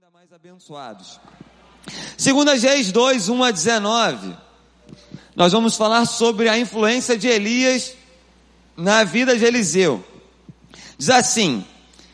ainda mais abençoados. 2 Reis 2, 1 a 19, nós vamos falar sobre a influência de Elias na vida de Eliseu. Diz assim: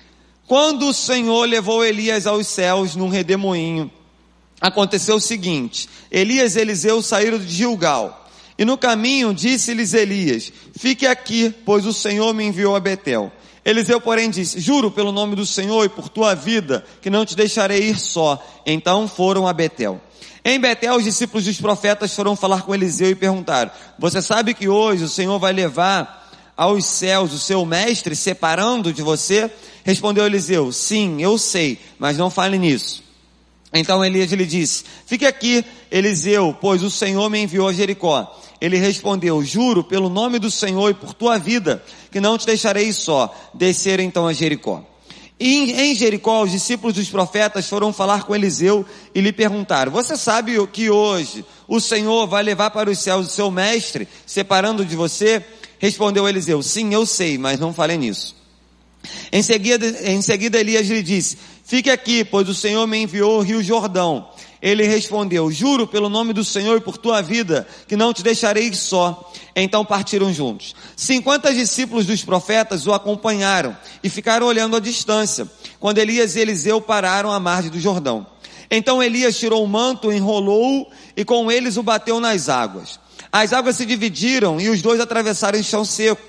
quando o Senhor levou Elias aos céus num redemoinho, aconteceu o seguinte: Elias e Eliseu saíram de Gilgal, e no caminho disse-lhes Elias: fique aqui, pois o Senhor me enviou a Betel. Eliseu, porém, disse: juro pelo nome do Senhor e por tua vida, que não te deixarei ir só. Então foram a Betel. Em Betel, os discípulos dos profetas foram falar com Eliseu e perguntaram: você sabe que hoje o Senhor vai levar aos céus o seu mestre, separando de você? Respondeu Eliseu: sim, eu sei, mas não fale nisso. Então Elias lhe disse: fique aqui, Eliseu, pois o Senhor me enviou a Jericó. Ele respondeu: juro pelo nome do Senhor e por tua vida, que não te deixarei só. Desceram então a Jericó. E em Jericó, os discípulos dos profetas foram falar com Eliseu e lhe perguntaram: você sabe que hoje o Senhor vai levar para os céus o seu mestre, separando de você? Respondeu Eliseu: sim, eu sei, mas não fale nisso. Em seguida Elias lhe disse: fique aqui, pois o Senhor me enviou ao rio Jordão. Ele respondeu: juro pelo nome do Senhor e por tua vida, que não te deixarei só. Então partiram juntos. 50 discípulos dos profetas o acompanharam e ficaram olhando à distância, quando Elias e Eliseu pararam à margem do Jordão. Então Elias tirou o manto, enrolou-o e com eles o bateu nas águas. As águas se dividiram e os dois atravessaram em chão seco.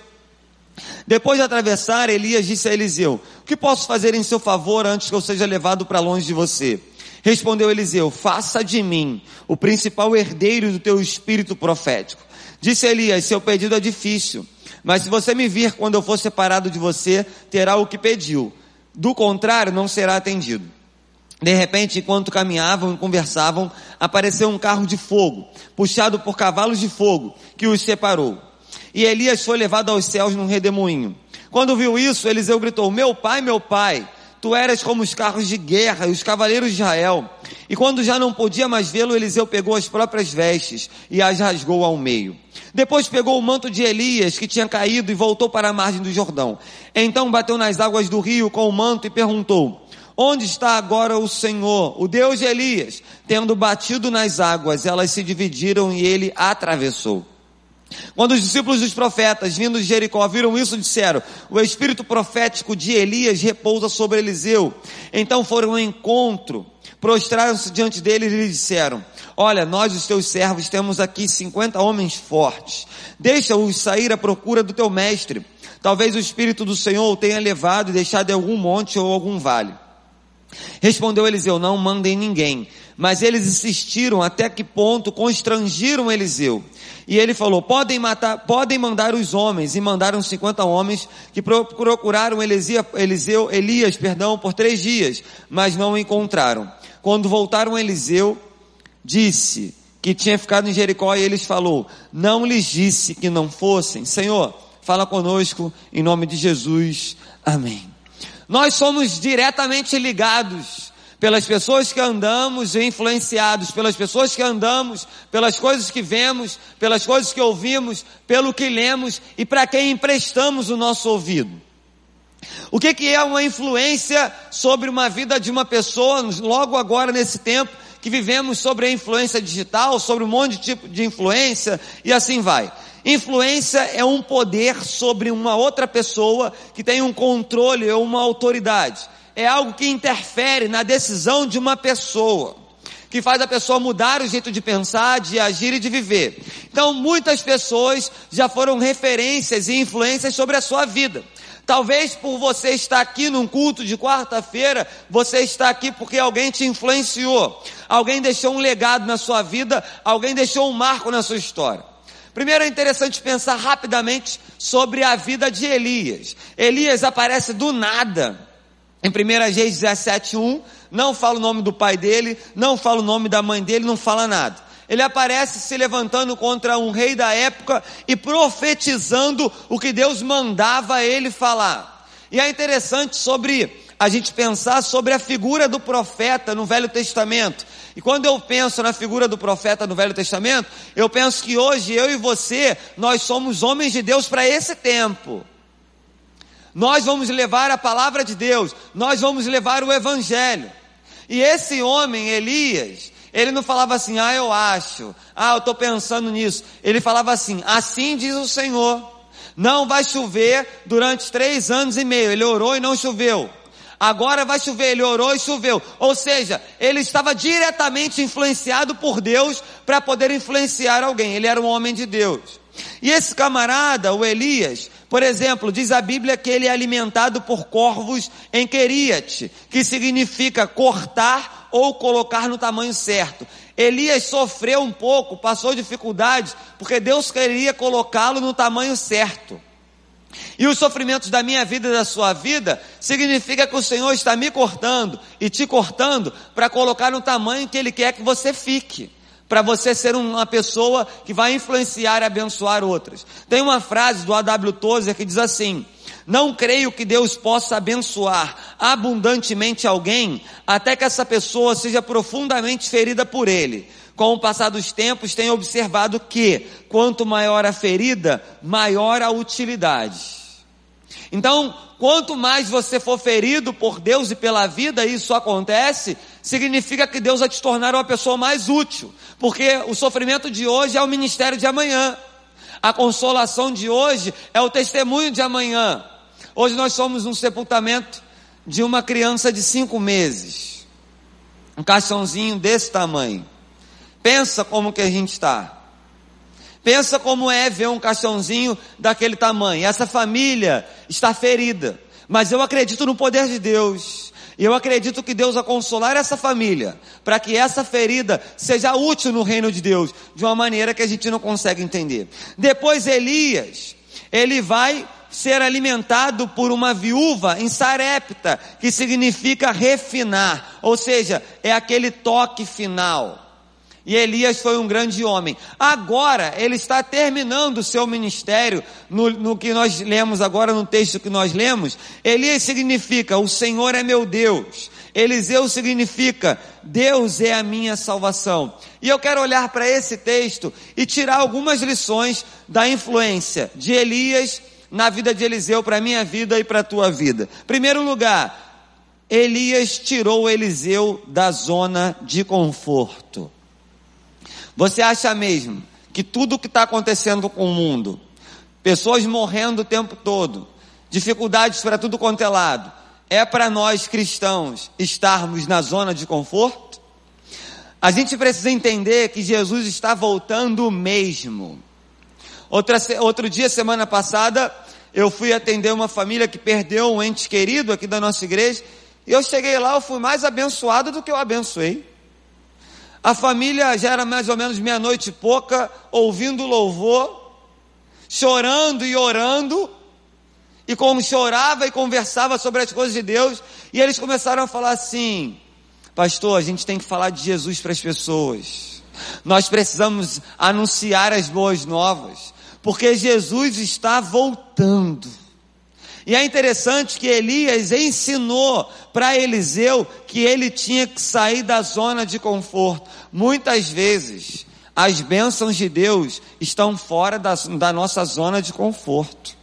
Depois de atravessar, Elias disse a Eliseu: o que posso fazer em seu favor antes que eu seja levado para longe de você? Respondeu Eliseu: faça de mim o principal herdeiro do teu espírito profético. Disse Elias: seu pedido é difícil, mas se você me vir quando eu for separado de você, terá o que pediu. Do contrário, não será atendido. De repente, enquanto caminhavam e conversavam, apareceu um carro de fogo, puxado por cavalos de fogo, que os separou. E Elias foi levado aos céus num redemoinho. Quando viu isso, Eliseu gritou: meu pai, tu eras como os carros de guerra e os cavaleiros de Israel. E quando já não podia mais vê-lo, Eliseu pegou as próprias vestes e as rasgou ao meio. Depois pegou o manto de Elias, que tinha caído, e voltou para a margem do Jordão. Então bateu nas águas do rio com o manto e perguntou: onde está agora o Senhor, o Deus de Elias? Tendo batido nas águas, elas se dividiram e ele atravessou. Quando os discípulos dos profetas, vindo de Jericó, viram isso, disseram: o espírito profético de Elias repousa sobre Eliseu. Então foram ao encontro, prostraram-se diante dele e lhe disseram: olha, nós os teus servos temos aqui 50 homens fortes. Deixa-os sair à procura do teu mestre. Talvez o espírito do Senhor o tenha levado e deixado em algum monte ou algum vale. Respondeu Eliseu: não mandem ninguém. Mas eles insistiram, até que ponto constrangiram Eliseu. E ele falou: podem mandar os homens. E mandaram 50 homens, que procuraram Elias, por 3 dias, mas não o encontraram. Quando voltaram, Eliseu disse que tinha ficado em Jericó, e eles falou: não lhes disse que não fossem? Senhor, fala conosco, em nome de Jesus, amém. Nós somos diretamente ligados pelas pessoas que andamos, e influenciados pelas pessoas que andamos, pelas coisas que vemos, pelas coisas que ouvimos, pelo que lemos e para quem emprestamos o nosso ouvido. O que é uma influência sobre uma vida de uma pessoa, logo agora nesse tempo que vivemos, sobre a influência digital, sobre um monte de tipo de influência e assim vai. Influência é um poder sobre uma outra pessoa que tem um controle ou uma autoridade. É algo que interfere na decisão de uma pessoa, que faz a pessoa mudar o jeito de pensar, de agir e de viver. Então muitas pessoas já foram referências e influências sobre a sua vida. Talvez por você estar aqui num culto de quarta-feira, você está aqui porque alguém te influenciou. Alguém deixou um legado na sua vida, alguém deixou um marco na sua história. Primeiro é interessante pensar rapidamente sobre a vida de Elias. Elias aparece do nada. Em 1 Reis 17:1, não fala o nome do pai dele, não fala o nome da mãe dele, não fala nada. Ele aparece se levantando contra um rei da época e profetizando o que Deus mandava ele falar. E é interessante sobre a gente pensar sobre a figura do profeta no Velho Testamento. E quando eu penso na figura do profeta no Velho Testamento, eu penso que hoje eu e você, nós somos homens de Deus para esse tempo. Nós vamos levar a palavra de Deus, nós vamos levar o evangelho. E esse homem, Elias, ele não falava assim, eu acho, eu estou pensando nisso. Ele falava assim, assim diz o Senhor, não vai chover durante 3 anos e meio. Ele orou e não choveu. Agora vai chover, ele orou e choveu. Ou seja, ele estava diretamente influenciado por Deus para poder influenciar alguém. Ele era um homem de Deus. E esse camarada, o Elias, por exemplo, diz a Bíblia que ele é alimentado por corvos em Queriate, que significa cortar ou colocar no tamanho certo. Elias sofreu um pouco, passou dificuldades, porque Deus queria colocá-lo no tamanho certo. E os sofrimentos da minha vida e da sua vida, significa que o Senhor está me cortando e te cortando para colocar no tamanho que Ele quer que você fique, para você ser uma pessoa que vai influenciar e abençoar outras. Tem uma frase do A.W. Tozer que diz assim, não creio que Deus possa abençoar abundantemente alguém, até que essa pessoa seja profundamente ferida por Ele. Com o passar dos tempos, tenho observado que, quanto maior a ferida, maior a utilidade. Então, quanto mais você for ferido por Deus e pela vida, e isso acontece, significa que Deus vai te tornar uma pessoa mais útil. Porque o sofrimento de hoje é o ministério de amanhã. A consolação de hoje é o testemunho de amanhã. Hoje nós somos um sepultamento de uma criança de 5 meses. Um caixãozinho desse tamanho. Pensa como que a gente está. Pensa como é ver um caixãozinho daquele tamanho. Essa família está ferida. Mas eu acredito no poder de Deus. E eu acredito que Deus vai consolar essa família, para que essa ferida seja útil no reino de Deus, de uma maneira que a gente não consegue entender. Depois Elias, ele vai ser alimentado por uma viúva em Sarepta, que significa refinar, ou seja, é aquele toque final. E Elias foi um grande homem. Agora ele está terminando o seu ministério, no que nós lemos agora, no texto que nós lemos. Elias significa, o Senhor é meu Deus. Eliseu significa, Deus é a minha salvação. E eu quero olhar para esse texto e tirar algumas lições da influência de Elias na vida de Eliseu, para a minha vida e para a tua vida. Primeiro lugar, Elias tirou Eliseu da zona de conforto. Você acha mesmo que tudo o que está acontecendo com o mundo, pessoas morrendo o tempo todo, dificuldades para tudo quanto é lado, é para nós cristãos estarmos na zona de conforto? A gente precisa entender que Jesus está voltando mesmo. Outro dia, semana passada, eu fui atender uma família que perdeu um ente querido aqui da nossa igreja, e eu cheguei lá, eu fui mais abençoado do que eu abençoei. A família já era mais ou menos 00:30, ouvindo louvor, chorando e orando, e como chorava e conversava sobre as coisas de Deus, e eles começaram a falar assim, pastor, a gente tem que falar de Jesus para as pessoas, nós precisamos anunciar as boas novas, porque Jesus está voltando. E é interessante que Elias ensinou para Eliseu que ele tinha que sair da zona de conforto. Muitas vezes, as bênçãos de Deus estão fora da nossa zona de conforto.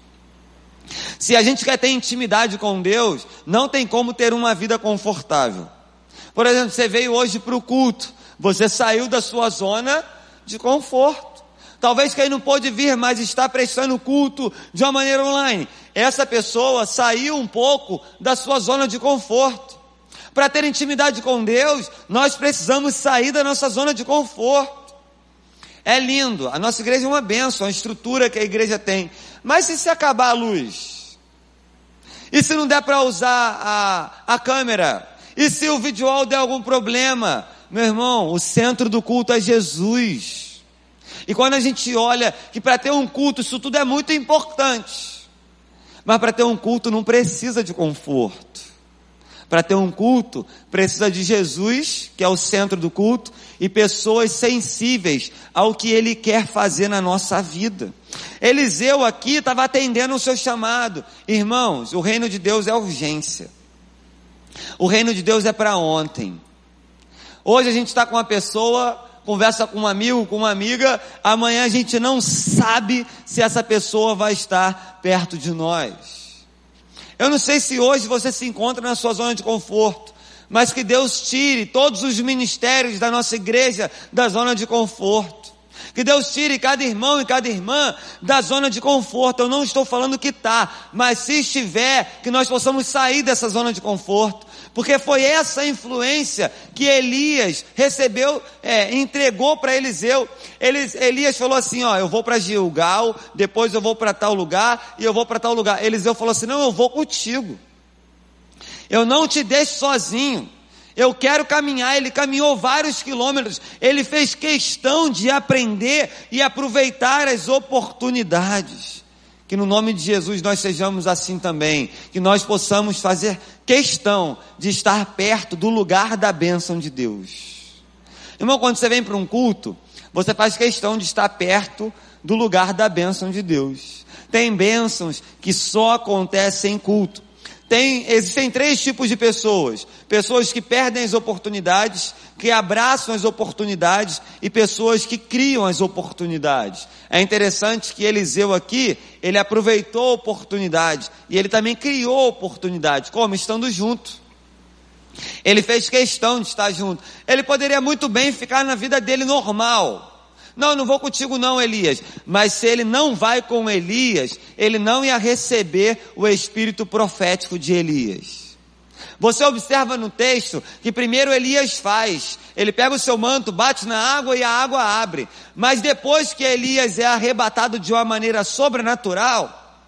Se a gente quer ter intimidade com Deus, não tem como ter uma vida confortável. Por exemplo, você veio hoje para o culto, você saiu da sua zona de conforto. Talvez quem não pôde vir, mas está prestando culto de uma maneira online. Essa pessoa saiu um pouco da sua zona de conforto. Para ter intimidade com Deus, nós precisamos sair da nossa zona de conforto. É lindo, a nossa igreja é uma bênção, a estrutura que a igreja tem. Mas e se acabar a luz? E se não der para usar a câmera? E se o videoall der algum problema? Meu irmão, o centro do culto é Jesus. E quando a gente olha que para ter um culto, isso tudo é muito importante. Mas para ter um culto não precisa de conforto. Para ter um culto, precisa de Jesus, que é o centro do culto, e pessoas sensíveis ao que Ele quer fazer na nossa vida. Eliseu aqui estava atendendo o seu chamado. Irmãos, o reino de Deus é urgência. O reino de Deus é para ontem. Hoje a gente está com uma pessoa, conversa com um amigo, com uma amiga, amanhã a gente não sabe se essa pessoa vai estar perto de nós. Eu não sei se hoje você se encontra na sua zona de conforto, mas que Deus tire todos os ministérios da nossa igreja da zona de conforto. Que Deus tire cada irmão e cada irmã da zona de conforto. Eu não estou falando que está, mas se estiver, que nós possamos sair dessa zona de conforto. Porque foi essa influência que Elias recebeu, entregou para Eliseu. Elias falou assim, ó, eu vou para Gilgal, depois eu vou para tal lugar, e eu vou para tal lugar. Eliseu falou assim, não, eu vou contigo. Eu não te deixo sozinho. Eu quero caminhar. Ele caminhou vários quilômetros. Ele fez questão de aprender e aproveitar as oportunidades. Que no nome de Jesus nós sejamos assim também. Que nós possamos fazer questão de estar perto do lugar da bênção de Deus. Irmão, quando você vem para um culto, você faz questão de estar perto do lugar da bênção de Deus. Tem bênçãos que só acontecem em culto. Existem 3 tipos de pessoas: pessoas que perdem as oportunidades, que abraçam as oportunidades, e pessoas que criam as oportunidades. É interessante que Eliseu aqui, ele aproveitou a oportunidade, e ele também criou a oportunidade. Como? Estando junto. Ele fez questão de estar junto. Ele poderia muito bem ficar na vida dele normal. Não vou contigo não, Elias. Mas se ele não vai com Elias, ele não ia receber o espírito profético de Elias. Você observa no texto que primeiro Elias faz. Ele pega o seu manto, bate na água e a água abre. Mas depois que Elias é arrebatado de uma maneira sobrenatural,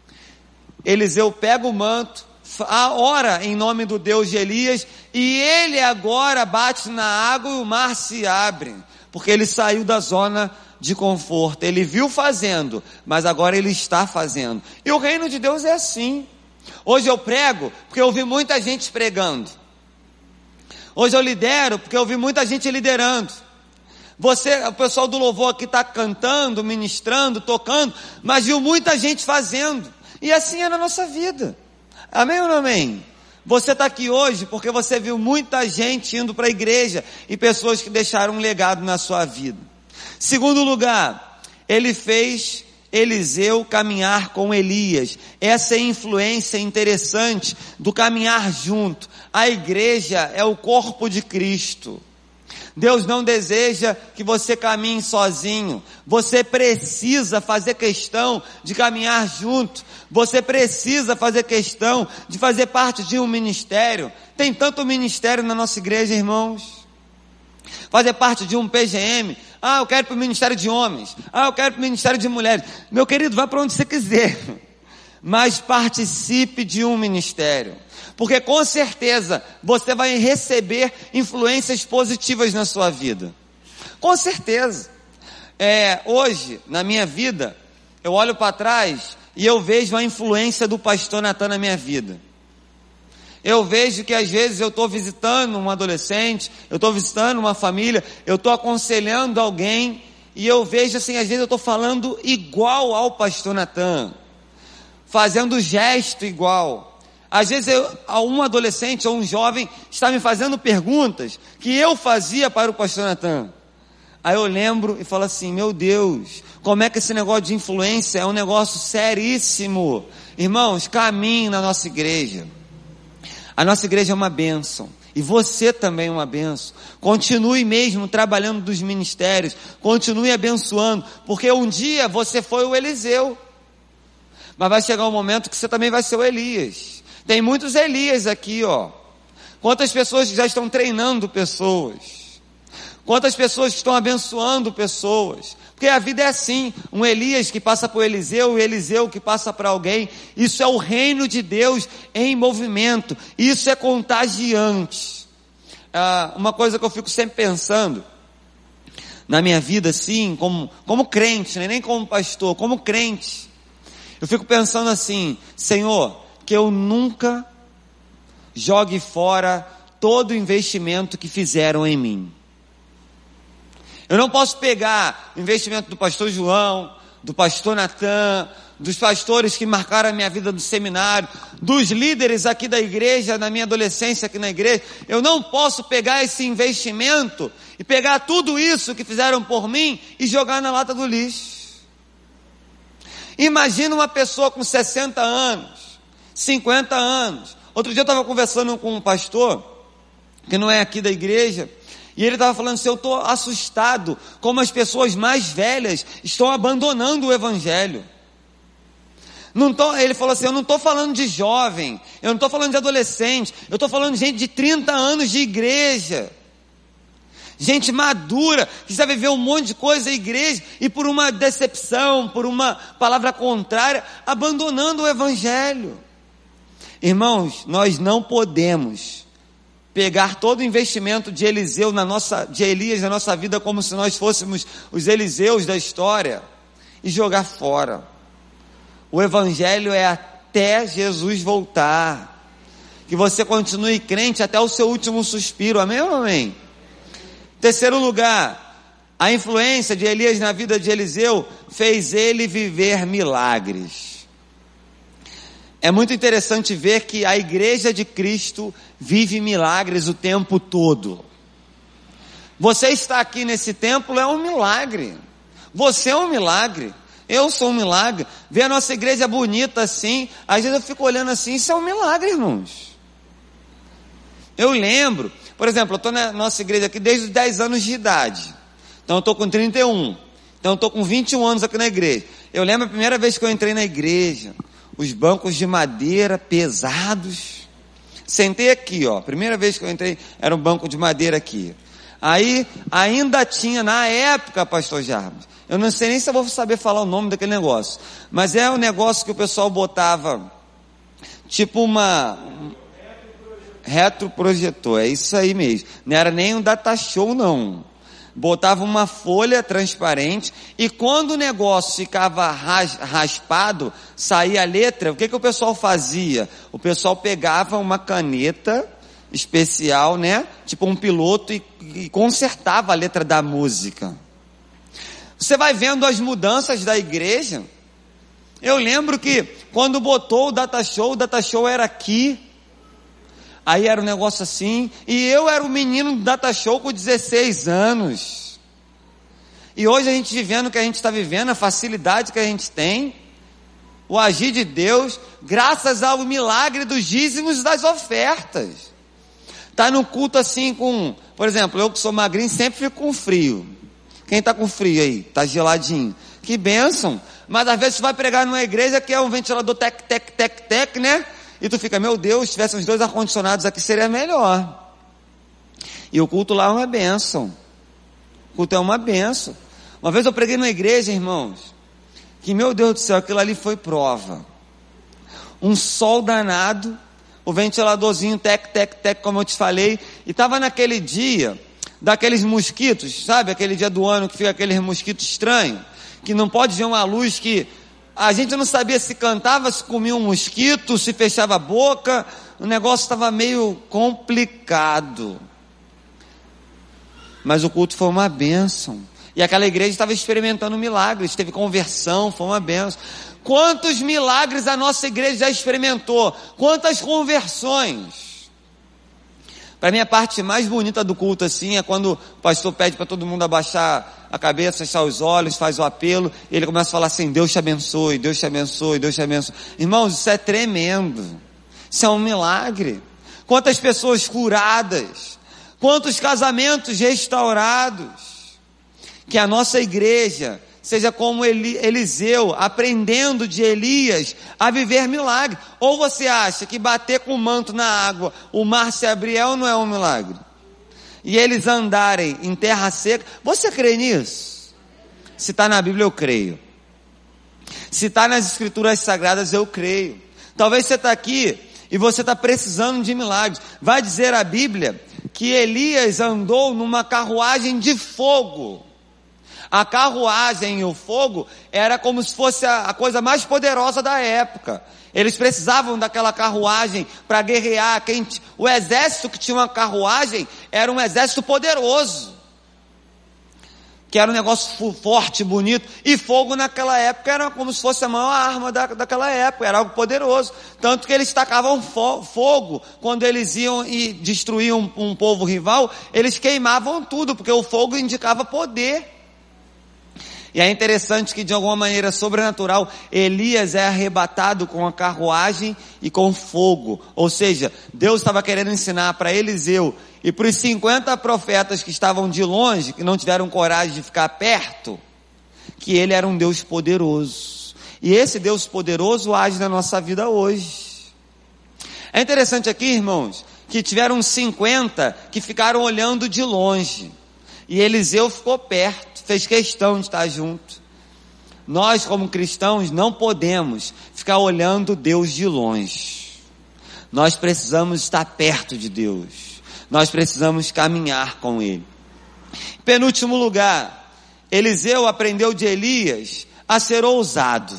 Eliseu pega o manto, ora em nome do Deus de Elias, e ele agora bate na água e o mar se abre. Porque ele saiu da zona de conforto. Ele viu fazendo, mas agora ele está fazendo. E o reino de Deus é assim. Hoje eu prego porque eu vi muita gente pregando. Hoje eu lidero porque eu vi muita gente liderando. O pessoal do louvor aqui está cantando, ministrando, tocando, mas viu muita gente fazendo. E assim é na nossa vida. Amém ou não amém? Você está aqui hoje porque você viu muita gente indo para a igreja e pessoas que deixaram um legado na sua vida. Segundo lugar, ele fez Eliseu caminhar com Elias. Essa é a influência interessante do caminhar junto. A igreja é o corpo de Cristo. Deus não deseja que você caminhe sozinho. Você precisa fazer questão de caminhar junto. Você precisa fazer questão de fazer parte de um ministério. Tem tanto ministério na nossa igreja, irmãos. Fazer parte de um PGM. Eu quero ir para o ministério de homens. Eu quero ir para o ministério de mulheres. Meu querido, vá para onde você quiser. Mas participe de um ministério. Porque com certeza você vai receber influências positivas na sua vida. Com certeza. Hoje, na minha vida, eu olho para trás e eu vejo a influência do pastor Natan na minha vida. Eu vejo que às vezes eu estou visitando um adolescente, eu estou visitando uma família, eu estou aconselhando alguém, e eu vejo assim, às vezes eu estou falando igual ao pastor Natan, fazendo gesto igual. Às vezes um adolescente ou um jovem está me fazendo perguntas que eu fazia para o pastor Natan. Aí eu lembro e falo assim, meu Deus, como é que esse negócio de influência é um negócio seríssimo. Irmãos, caminhe na nossa igreja. A nossa igreja é uma bênção. E você também é uma bênção. Continue mesmo trabalhando dos ministérios. Continue abençoando. Porque um dia você foi o Eliseu. Mas vai chegar um momento que você também vai ser o Elias. Tem muitos Elias aqui, ó. Quantas pessoas já estão treinando pessoas? Quantas pessoas estão abençoando pessoas? Porque a vida é assim, um Elias que passa por Eliseu, Eliseu que passa para alguém. Isso é o reino de Deus em movimento. Isso é contagiante. Uma coisa que eu fico sempre pensando na minha vida, assim, como crente, nem como pastor, como crente. Eu fico pensando assim, Senhor, que eu nunca jogue fora todo o investimento que fizeram em mim. Eu não posso pegar o investimento do pastor João, do pastor Natan, dos pastores que marcaram a minha vida do seminário, dos líderes aqui da igreja, na minha adolescência aqui na igreja. Eu não posso pegar esse investimento e pegar tudo isso que fizeram por mim e jogar na lata do lixo. Imagina uma pessoa com 60 anos, 50 anos. Outro dia eu estava conversando com um pastor, que não é aqui da igreja, e ele estava falando assim, eu estou assustado como as pessoas mais velhas estão abandonando o evangelho. Ele falou assim, eu não estou falando de jovem, eu não estou falando de adolescente, eu estou falando de gente de 30 anos de igreja, gente madura, que já viveu um monte de coisa na igreja, e por uma decepção, por uma palavra contrária, abandonando o evangelho. Irmãos, nós não podemos pegar todo o investimento de Elias na nossa vida, como se nós fôssemos os Eliseus da história, e jogar fora. O evangelho é até Jesus voltar, que você continue crente até o seu último suspiro, amém ou amém? Terceiro lugar, a influência de Elias na vida de Eliseu fez ele viver milagres. É muito interessante ver que a igreja de Cristo vive milagres o tempo todo. Você está aqui nesse templo é um milagre, você é um milagre. Eu sou um milagre. Ver a nossa igreja bonita assim, às vezes eu fico olhando assim, isso é um milagre, irmãos. Eu lembro, por exemplo, eu estou na nossa igreja aqui desde os 10 anos de idade. Então eu estou com 31. Então eu estou com 21 anos aqui na igreja. Eu lembro a primeira vez que eu entrei na igreja, os bancos de madeira pesados. Sentei aqui, ó. Primeira vez que eu entrei, era um banco de madeira aqui. Aí, ainda tinha, na época, pastor Jarbas, eu não sei nem se eu vou saber falar o nome daquele negócio, mas é um negócio que o pessoal botava, tipo uma retroprojetor, é isso aí mesmo, não era nem um data show não, botava uma folha transparente, e quando o negócio ficava raspado, saía a letra, o que o pessoal fazia? O pessoal pegava uma caneta especial, né, tipo um piloto, e consertava a letra da música. Você vai vendo as mudanças da igreja. Eu lembro que quando botou o data show era aqui. Aí era um negócio assim. E eu era o menino do data show com 16 anos. E hoje a gente vivendo o que a gente está vivendo, a facilidade que a gente tem, o agir de Deus, graças ao milagre dos dízimos e das ofertas. Tá no culto assim com, por exemplo, eu que sou magrinho sempre fico com frio. Quem está com frio aí? Está geladinho. Que bênção. Mas às vezes você vai pregar numa igreja que é um ventilador tec, né? E tu fica, meu Deus, se tivesse uns 2 ar-condicionados aqui seria melhor. E o culto lá é uma bênção. O culto é uma bênção. Uma vez eu preguei numa igreja, irmãos, que meu Deus do céu, aquilo ali foi prova. Um sol danado, o ventiladorzinho tec, como eu te falei, e estava naquele dia daqueles mosquitos, sabe? Aquele dia do ano que fica aqueles mosquitos estranhos, que não pode ver uma luz, que a gente não sabia se cantava, se comia um mosquito, se fechava a boca, o negócio estava meio complicado. Mas o culto foi uma bênção, e aquela igreja estava experimentando milagres, teve conversão, foi uma bênção. Quantos milagres a nossa igreja já experimentou, quantas conversões. Para mim a parte mais bonita do culto assim é quando o pastor pede para todo mundo abaixar a cabeça, fechar os olhos, faz o apelo, e ele começa a falar assim, Deus te abençoe, Deus te abençoe, Deus te abençoe. Irmãos, isso é tremendo, isso é um milagre. Quantas pessoas curadas, quantos casamentos restaurados. Que a nossa igreja seja como Eliseu, aprendendo de Elias a viver milagre. Ou você acha que bater com o manto na água, o mar se abrir, ou não é um milagre? E eles andarem em terra seca, você crê nisso? Se está na Bíblia, eu creio. Se está nas Escrituras Sagradas, eu creio. Talvez você está aqui e você está precisando de milagres. Vai dizer a Bíblia que Elias andou numa carruagem de fogo. A carruagem e o fogo era como se fosse a coisa mais poderosa da época. Eles precisavam daquela carruagem para guerrear. O exército que tinha uma carruagem era um exército poderoso, que era um negócio forte, bonito. E fogo naquela época era como se fosse a maior arma daquela época, era algo poderoso. Tanto que eles tacavam fogo, quando eles iam e destruíam um povo rival, eles queimavam tudo, porque o fogo indicava poder. E é interessante que de alguma maneira sobrenatural, Elias é arrebatado com a carruagem e com fogo. Ou seja, Deus estava querendo ensinar para Eliseu e para os 50 profetas que estavam de longe, que não tiveram coragem de ficar perto, que ele era um Deus poderoso. E esse Deus poderoso age na nossa vida hoje. É interessante aqui, irmãos, que tiveram 50 que ficaram olhando de longe. E Eliseu ficou perto, fez questão de estar junto. Nós, como cristãos, não podemos ficar olhando Deus de longe. Nós precisamos estar perto de Deus. Nós precisamos caminhar com Ele. Penúltimo lugar, Eliseu aprendeu de Elias a ser ousado.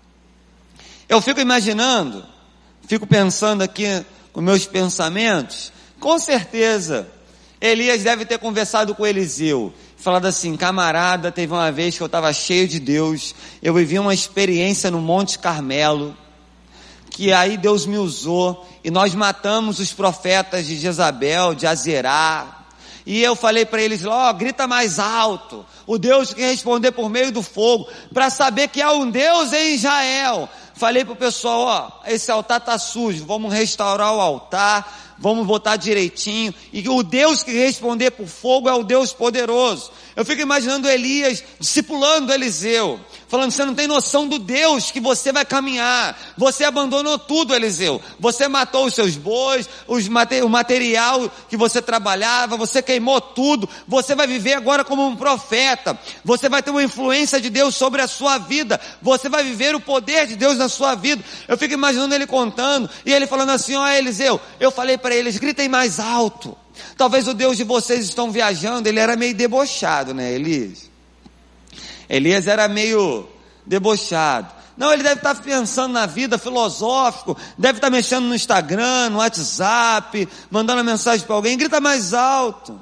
Eu fico imaginando, fico pensando aqui com meus pensamentos, com certeza, Elias deve ter conversado com Eliseu, falado assim: camarada, teve uma vez que eu estava cheio de Deus, eu vivi uma experiência no Monte Carmelo, que aí Deus me usou, e nós matamos os profetas de Jezabel, de Azerá, e eu falei para eles lá, grita mais alto, o Deus que responder por meio do fogo, para saber que há um Deus em Israel. Falei pro pessoal, esse altar tá sujo, vamos restaurar o altar, vamos botar direitinho, e o Deus que responder por fogo é o Deus poderoso. Eu fico imaginando Elias discipulando Eliseu, falando: você não tem noção do Deus que você vai caminhar, você abandonou tudo, Eliseu, você matou os seus bois, o material que você trabalhava, você queimou tudo, você vai viver agora como um profeta, você vai ter uma influência de Deus sobre a sua vida, você vai viver o poder de Deus na sua vida. Eu fico imaginando ele contando, e ele falando assim: ó Eliseu, eu falei para eles, gritem mais alto. Talvez o Deus de vocês estão viajando. Ele era meio debochado, né, Elias? Elias era meio debochado. Não, ele deve estar pensando na vida, filosófico, deve estar mexendo no Instagram, no WhatsApp, mandando mensagem para alguém. Grita mais alto.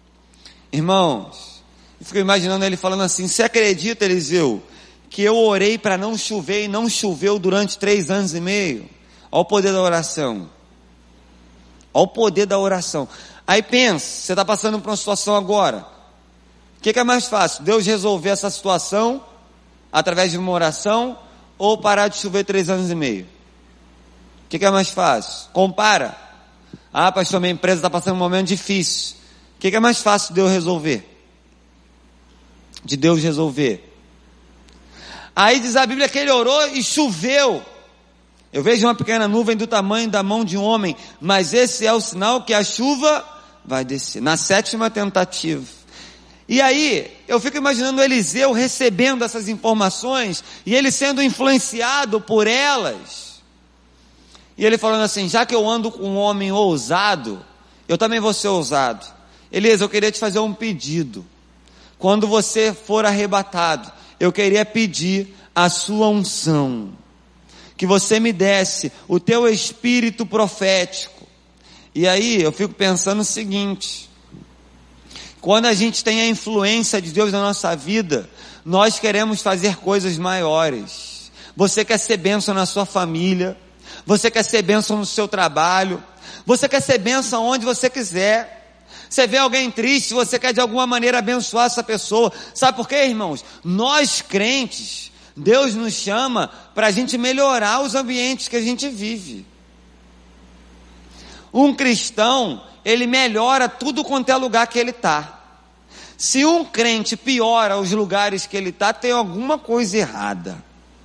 Irmãos, eu fico imaginando ele falando assim: você acredita, Eliseu, que eu orei para não chover e não choveu durante 3 anos e meio? Olha o poder da oração. Olha o poder da oração. Aí pensa, você está passando por uma situação agora. O que é mais fácil? Deus resolver essa situação através de uma oração, ou parar de chover 3 anos e meio? O que é mais fácil? Compara. Ah, pastor, minha empresa está passando um momento difícil. O que é mais fácil de Deus resolver? De Deus resolver. Aí diz a Bíblia que ele orou e choveu. Eu vejo uma pequena nuvem do tamanho da mão de um homem, mas esse é o sinal que a chuva vai descer, na 7ª tentativa. E aí, eu fico imaginando Eliseu recebendo essas informações, e ele sendo influenciado por elas, e ele falando assim: já que eu ando com um homem ousado, eu também vou ser ousado. Elias, eu queria te fazer um pedido. Quando você for arrebatado, eu queria pedir a sua unção, que você me desse o teu espírito profético. E aí eu fico pensando o seguinte: quando a gente tem a influência de Deus na nossa vida, nós queremos fazer coisas maiores. Você quer ser bênção na sua família, você quer ser bênção no seu trabalho, você quer ser bênção onde você quiser. Você vê alguém triste, você quer de alguma maneira abençoar essa pessoa. Sabe por quê, irmãos? Nós crentes, Deus nos chama para a gente melhorar os ambientes que a gente vive. Um cristão, ele melhora tudo quanto é lugar que ele está. Se um crente piora os lugares que ele está, tem alguma coisa errada.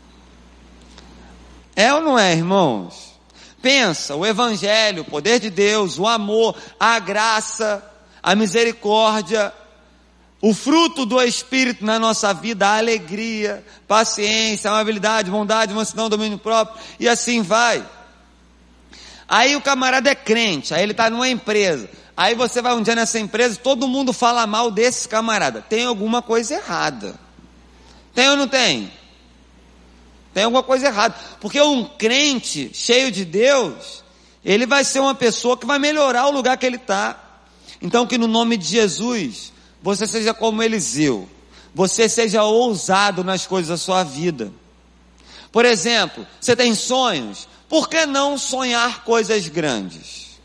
É ou não é, irmãos? Pensa, o evangelho, o poder de Deus, o amor, a graça, a misericórdia, o fruto do Espírito na nossa vida, a alegria, paciência, amabilidade, bondade, mansidão, domínio próprio, e assim vai. Aí o camarada é crente, aí ele está numa empresa, aí você vai um dia nessa empresa, todo mundo fala mal desse camarada. Tem alguma coisa errada. Tem ou não tem? Tem alguma coisa errada, porque um crente cheio de Deus, ele vai ser uma pessoa que vai melhorar o lugar que ele está. Então que no nome de Jesus, você seja como Eliseu, você seja ousado nas coisas da sua vida. Por exemplo, você tem sonhos, por que não sonhar coisas grandes?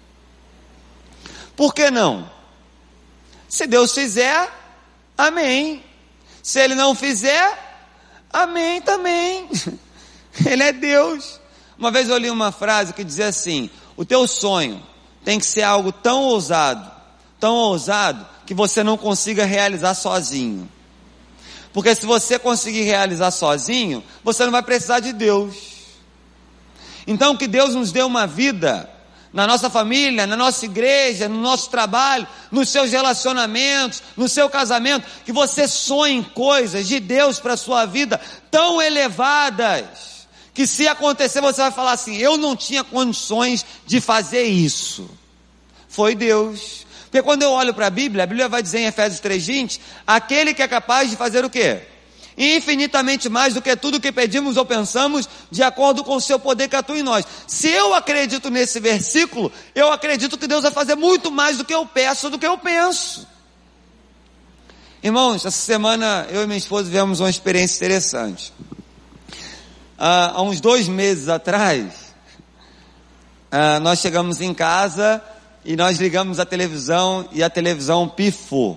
Por que não? Se Deus fizer, amém. Se Ele não fizer, amém também. Ele é Deus. Uma vez eu li uma frase que dizia assim: o teu sonho tem que ser algo tão ousado, que você não consiga realizar sozinho. Porque se você conseguir realizar sozinho, você não vai precisar de Deus. Então que Deus nos dê uma vida, na nossa família, na nossa igreja, no nosso trabalho, nos seus relacionamentos, no seu casamento, que você sonhe coisas de Deus para a sua vida tão elevadas, que se acontecer você vai falar assim: eu não tinha condições de fazer isso. Foi Deus. Porque quando eu olho para a Bíblia vai dizer em Efésios 3:20, aquele que é capaz de fazer o quê? Infinitamente mais do que tudo que pedimos ou pensamos, de acordo com o seu poder que atua em nós. Se eu acredito nesse versículo, eu acredito que Deus vai fazer muito mais do que eu peço, do que eu penso. Irmãos, essa semana eu e minha esposa tivemos uma experiência interessante. Há uns 2 meses atrás, nós chegamos em casa e nós ligamos a televisão e a televisão pifou.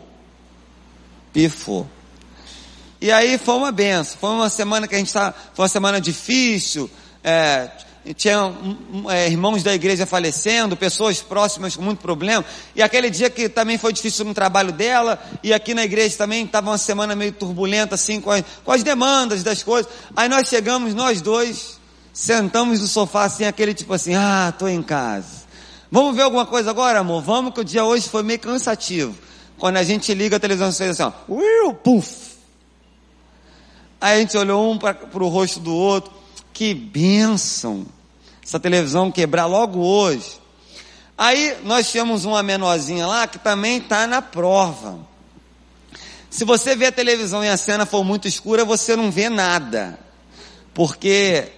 E aí foi uma benção, foi uma semana que foi uma semana difícil, tinha irmãos da igreja falecendo, pessoas próximas com muito problema, e aquele dia que também foi difícil no trabalho dela, e aqui na igreja também estava uma semana meio turbulenta assim, com as demandas das coisas. Aí nós chegamos, nós dois, sentamos no sofá assim, aquele tipo assim: tô em casa, vamos ver alguma coisa agora, amor? Vamos, que o dia hoje foi meio cansativo. Quando a gente liga a televisão, você fez assim, puf. Aí a gente olhou um para o rosto do outro: que bênção, essa televisão quebrar logo hoje. Aí nós tínhamos uma menorzinha lá que também está na prova. Se você vê a televisão e a cena for muito escura, você não vê nada, porque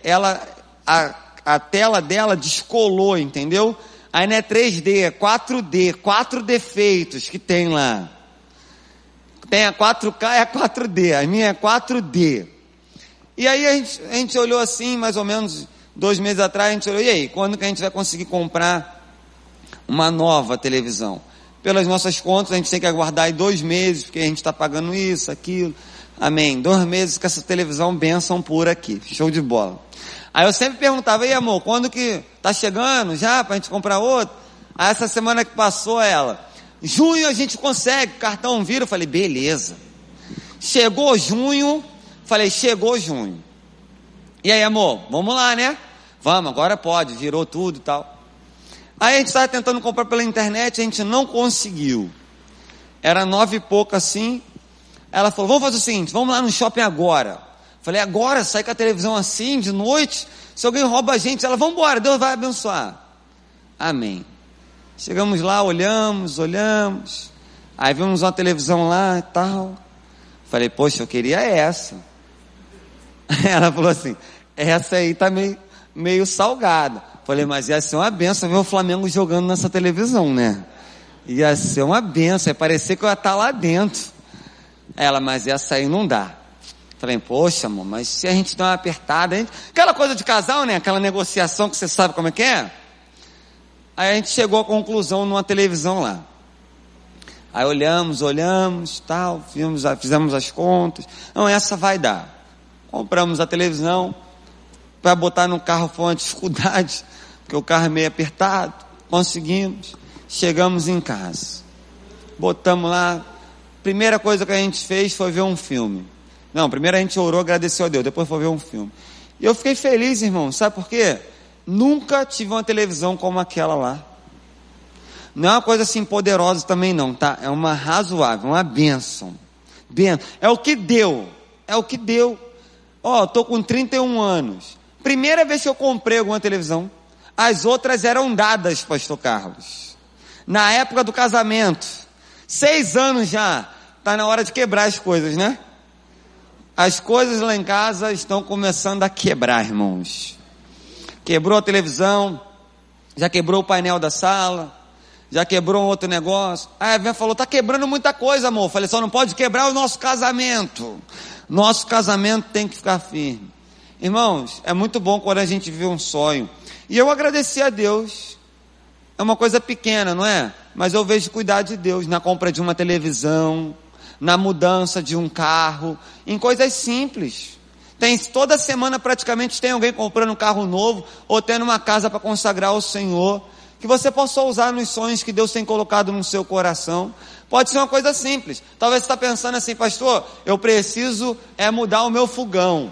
a tela dela descolou, entendeu? Aí não é 3D, é 4D, 4 defeitos que tem lá. Tem a 4K e a 4D, a minha é 4D. E aí a gente olhou assim, mais ou menos 2 meses atrás, a gente olhou: e aí, quando que a gente vai conseguir comprar uma nova televisão? Pelas nossas contas, a gente tem que aguardar aí 2 meses, porque a gente está pagando isso, aquilo. Amém. 2 meses com essa televisão, bênção pura aqui, show de bola. Aí eu sempre perguntava: e amor, quando que tá chegando já pra gente comprar outro? Aí essa semana que passou, ela: junho a gente consegue, cartão vira. Eu falei: beleza. Chegou junho, falei: chegou junho. E aí, amor, vamos lá, né? Vamos, agora pode, virou tudo e tal. Aí a gente estava tentando comprar pela internet, a gente não conseguiu. Era 9 e pouco assim. Ela falou: vamos fazer o seguinte, vamos lá no shopping agora. Falei: agora? Sai com a televisão assim, de noite? Se alguém rouba a gente, ela: vamos embora, Deus vai abençoar. Amém. Chegamos lá, olhamos. Aí vimos uma televisão lá e tal. Falei: poxa, eu queria essa. Ela falou assim: essa aí tá meio salgada. Falei: mas ia ser uma benção ver o Flamengo jogando nessa televisão, né? Ia ser uma benção, ia parecer que eu ia estar lá dentro. Ela: mas essa aí não dá. Falei: poxa, amor, mas se a gente dá uma apertada, aquela coisa de casal, né? Aquela negociação que você sabe como é que é. Aí a gente chegou à conclusão numa televisão lá. Aí olhamos, tal, fizemos as contas. Não, essa vai dar. Compramos a televisão. Para botar no carro foi uma dificuldade, porque o carro é meio apertado. Conseguimos. Chegamos em casa. Botamos lá. Primeira coisa que a gente fez foi ver um filme. Não, primeiro a gente orou, agradeceu a Deus, depois foi ver um filme. E eu fiquei feliz, irmão, sabe por quê? Nunca tive uma televisão como aquela lá. Não é uma coisa assim poderosa também não, tá? É uma razoável, uma bênção. É o que deu. Tô com 31 anos. Primeira vez que eu comprei alguma televisão. As outras eram dadas, pastor Carlos. Na época do casamento. 6 anos já. Tá na hora de quebrar as coisas, né? As coisas lá em casa estão começando a quebrar, irmãos. Quebrou a televisão, já quebrou o painel da sala, já quebrou um outro negócio. Aí a Eva falou: tá quebrando muita coisa, amor. Falei: só não pode quebrar o nosso casamento. Nosso casamento tem que ficar firme. Irmãos, é muito bom quando a gente vê um sonho. E eu agradeci a Deus. É uma coisa pequena, não é? Mas eu vejo cuidar de Deus na compra de uma televisão, na mudança de um carro, em coisas simples. Toda semana praticamente tem alguém comprando um carro novo, ou tendo uma casa para consagrar ao Senhor, que você possa usar nos sonhos que Deus tem colocado no seu coração. Pode ser uma coisa simples. Talvez você está pensando assim: pastor, eu preciso mudar o meu fogão.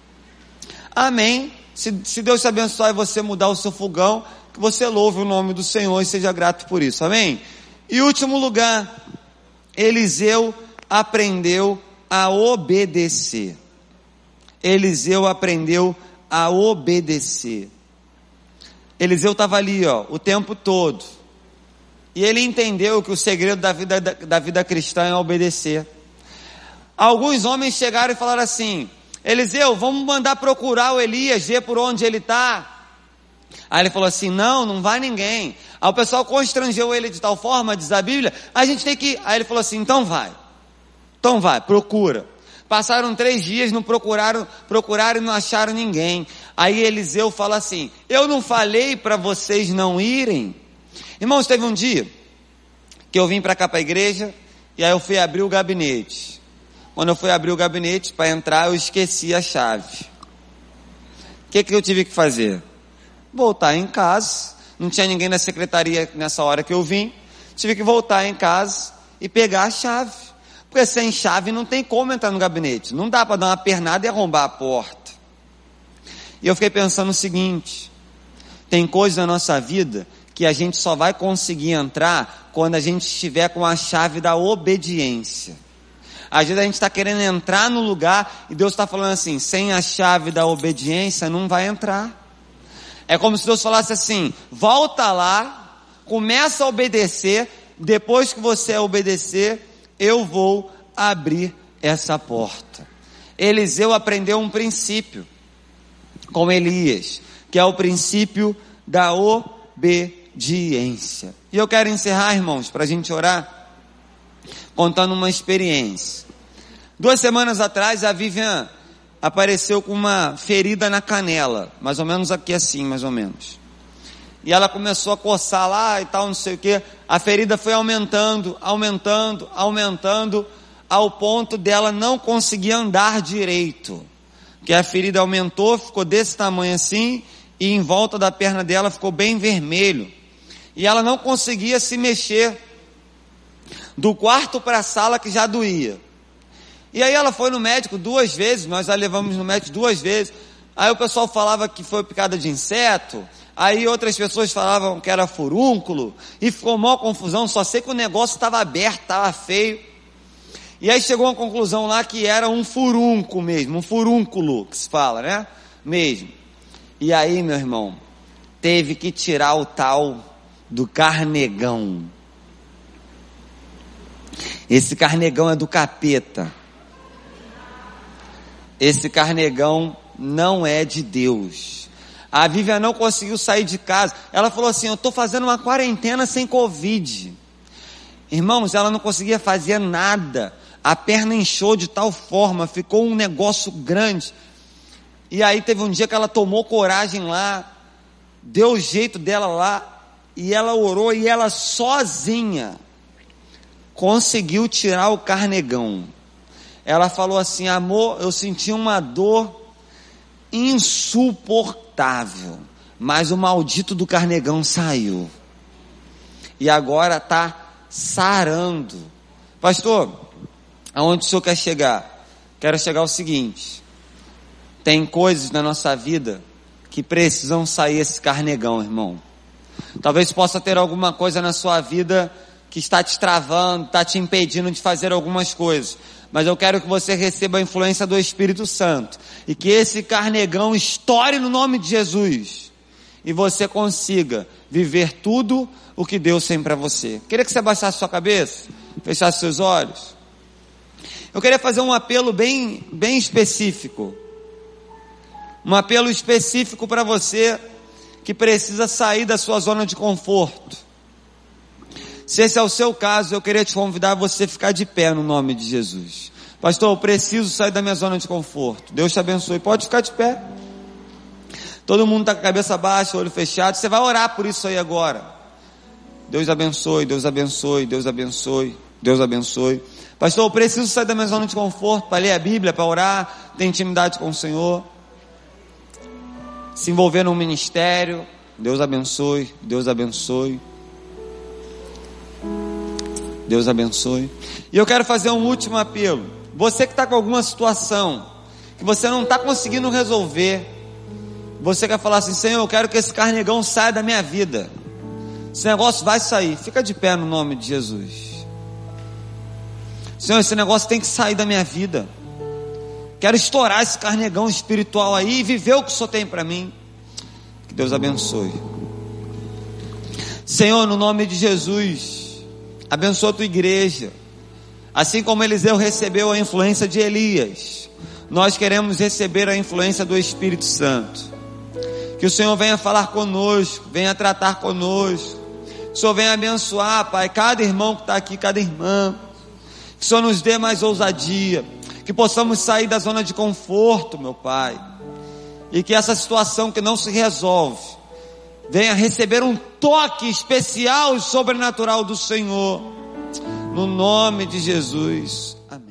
Amém. Se Deus te abençoar e você mudar o seu fogão, que você louve o nome do Senhor e seja grato por isso. Amém. E último lugar, Eliseu aprendeu a obedecer. Eliseu aprendeu a obedecer. Eliseu estava ali, o tempo todo. E ele entendeu que o segredo da vida cristã é obedecer. Alguns homens chegaram e falaram assim: Eliseu, vamos mandar procurar o Elias, ver por onde ele está. Aí ele falou assim: não vai ninguém. Aí o pessoal constrangeu ele de tal forma, diz a Bíblia, a gente tem que ir. Aí ele falou assim: então vai, procura. Passaram 3 dias, não procuraram e não acharam ninguém. Aí Eliseu fala assim: eu não falei para vocês não irem? Irmãos, teve um dia que eu vim para cá para a igreja, e aí eu fui abrir o gabinete. Quando eu fui abrir o gabinete para entrar, eu esqueci a chave. O que eu tive que fazer? Voltar em casa. Não tinha ninguém na secretaria nessa hora que eu vim. Tive que voltar em casa e pegar a chave. Porque sem chave não tem como entrar no gabinete. Não dá para dar uma pernada e arrombar a porta. E eu fiquei pensando o seguinte: tem coisas na nossa vida que a gente só vai conseguir entrar quando a gente estiver com a chave da obediência. Às vezes a gente está querendo entrar no lugar e Deus está falando assim: sem a chave da obediência não vai entrar. É como se Deus falasse assim: volta lá, começa a obedecer, depois que você obedecer, eu vou abrir essa porta. Eliseu aprendeu um princípio com Elias, que é o princípio da obediência. E eu quero encerrar, irmãos, para a gente orar, contando uma experiência. 2 semanas atrás, a Vivian apareceu com uma ferida na canela, mais ou menos aqui assim, mais ou menos. E ela começou a coçar lá e tal, não sei o que. A ferida foi aumentando, ao ponto dela não conseguir andar direito. Porque a ferida aumentou, ficou desse tamanho assim, e em volta da perna dela ficou bem vermelho. E ela não conseguia se mexer do quarto para a sala, que já doía. E aí ela foi no médico 2 vezes, nós a levamos no médico 2 vezes. Aí o pessoal falava que foi picada de inseto, aí outras pessoas falavam que era furúnculo, e ficou maior confusão. Só sei que o negócio estava aberto, estava feio. E aí chegou a uma conclusão lá que era um furúnculo mesmo, um furúnculo que se fala, né? Mesmo. E aí, meu irmão, teve que tirar o tal do carnegão. Esse carnegão é do capeta. Esse carnegão não é de Deus. A Vivian não conseguiu sair de casa. Ela falou assim: eu estou fazendo uma quarentena sem Covid. Irmãos, ela não conseguia fazer nada. A perna inchou de tal forma, ficou um negócio grande. E aí teve um dia que ela tomou coragem lá, deu o jeito dela lá, e ela orou, e ela sozinha conseguiu tirar o carnegão. Ela falou assim: amor, eu senti uma dor insuportável, mas o maldito do carnegão saiu. E agora está sarando. Pastor, aonde o senhor quer chegar? Quero chegar ao seguinte: tem coisas na nossa vida que precisam sair esse carnegão, irmão. Talvez possa ter alguma coisa na sua vida que está te travando, está te impedindo de fazer algumas coisas. Mas eu quero que você receba a influência do Espírito Santo, e que esse carnegão estoure no nome de Jesus, e você consiga viver tudo o que Deus tem para você. Queria que você abaixasse sua cabeça, fechasse seus olhos. Eu queria fazer um apelo bem específico. Um apelo específico para você que precisa sair da sua zona de conforto. Se esse é o seu caso, eu queria te convidar a você ficar de pé no nome de Jesus. Pastor, eu preciso sair da minha zona de conforto. Deus te abençoe. Pode ficar de pé. Todo mundo está com a cabeça baixa, olho fechado. Você vai orar por isso aí agora. Deus abençoe, Deus abençoe, Deus abençoe. Deus abençoe. Pastor, eu preciso sair da minha zona de conforto para ler a Bíblia, para orar, ter intimidade com o Senhor, se envolver num ministério. Deus abençoe, Deus abençoe, Deus abençoe. E eu quero fazer um último apelo. Você que está com alguma situação que você não está conseguindo resolver, você quer falar assim: Senhor, eu quero que esse carnegão saia da minha vida. Esse negócio vai sair. Fica de pé no nome de Jesus. Senhor, esse negócio tem que sair da minha vida. Quero estourar esse carnegão espiritual aí e viver o que o Senhor tem para mim. Que Deus abençoe. Senhor, no nome de Jesus, abençoa a tua igreja. Assim como Eliseu recebeu a influência de Elias, nós queremos receber a influência do Espírito Santo. Que o Senhor venha falar conosco, venha tratar conosco. Que o Senhor venha abençoar, Pai, cada irmão que está aqui, cada irmã. Que o Senhor nos dê mais ousadia, que possamos sair da zona de conforto, meu Pai, e que essa situação que não se resolve venha receber um toque especial e sobrenatural do Senhor, no nome de Jesus, amém.